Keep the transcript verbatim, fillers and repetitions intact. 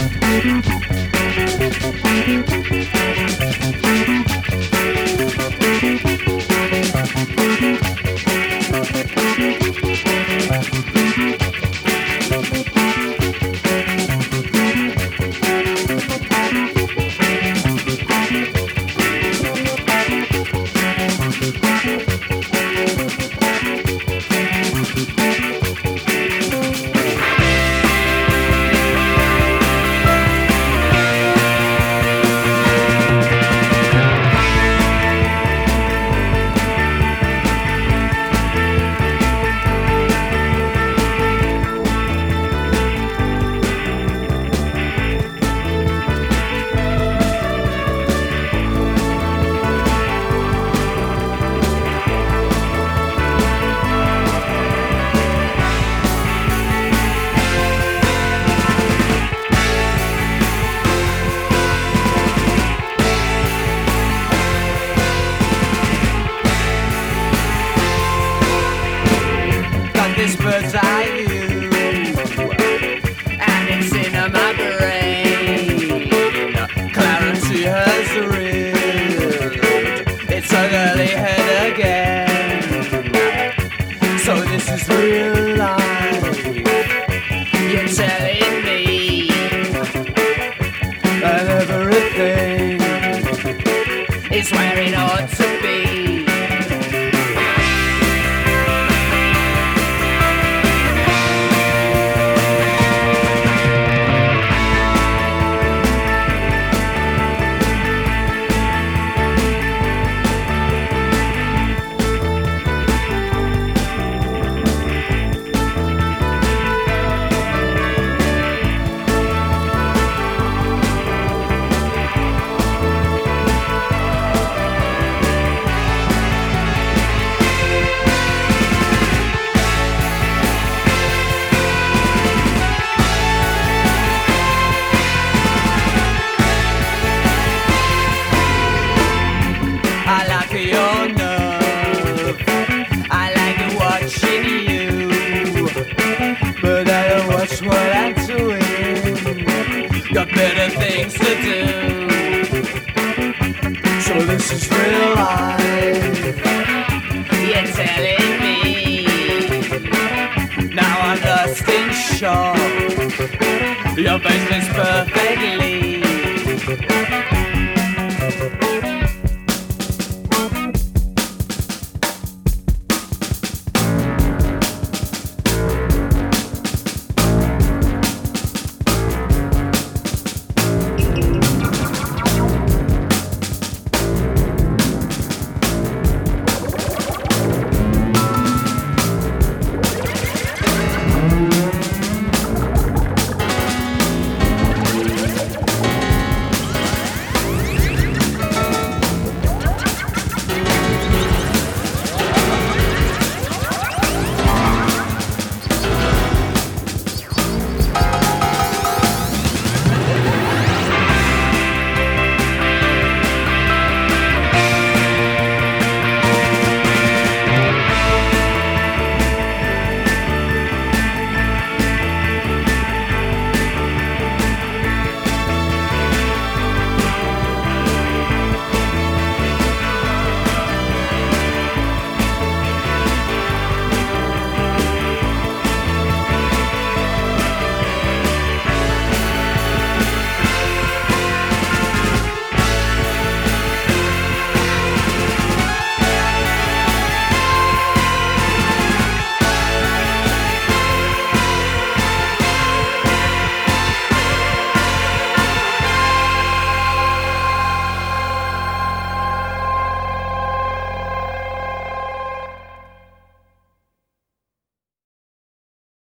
Bird's eye view, and it's in my brain. Clarity has reared its ugly head again. So this is real life. You're telling me that everything is where it ought to be. I like your nerve, I like watching you, but I don't watch what I'm doing. Got better things to do. So this is real life. You're telling me. Now I'm lost in shock. Your face fits perfectly.